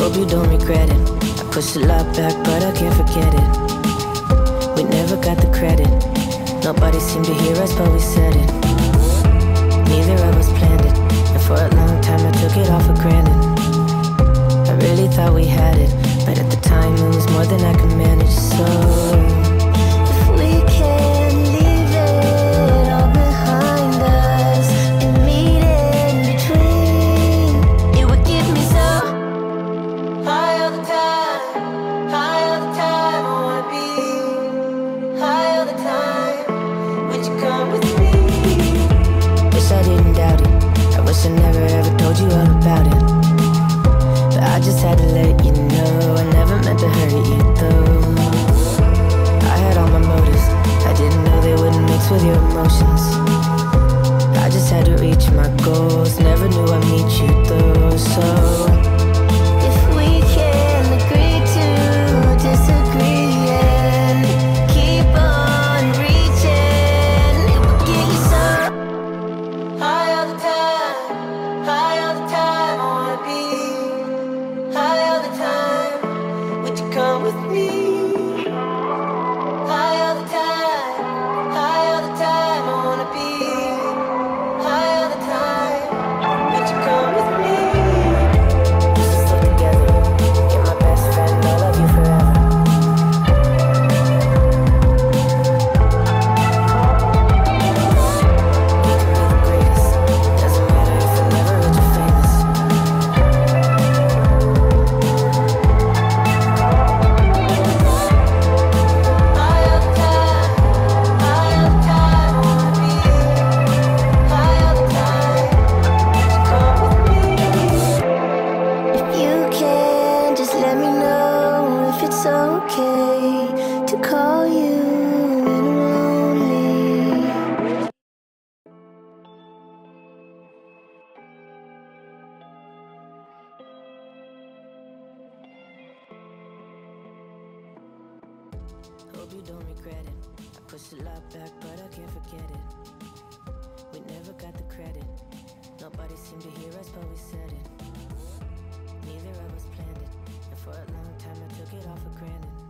Hope you don't regret it. I push a lot back, but I can't forget it. We never got the credit. Nobody seemed to hear us, but we said it. Neither of us planned it, and for a long time I took it all for granted. I really thought we had it, but at the time it was more than I could manage. So if we can leave it all behind us and meet in between, it would give me so high all the time, high all the time. I wanna be high all the time. Would you come with me? Wish I didn't doubt it. I wish I never ever told you all about it. But I just had to let you know I never meant to hurt you though. I had all my motives, I didn't know they wouldn't mix with your emotions. I just had to reach my goals, never knew I'd meet you though. So if we can agree to disagree and keep on reaching, it will get you so high all the time, high all the time. I wanna be high all the time. Would you come with me? High all the time, high all the time. I wanna be high all the time. Would you come with me? We should stay together. You're my best friend, I love you forever. We can be the greatest. Doesn't matter if I never heard you famous. High all the time, high all the time. I wanna be high all the time. Would you come with me? If you can, just let me know if it's okay to call you when I'm lonely. Hope you don't regret it. I push a lot back, but I can't forget it. We never got the credit. Nobody seemed to hear us, but we said it. Neither of us planned it, and for a long time I took it all for granted.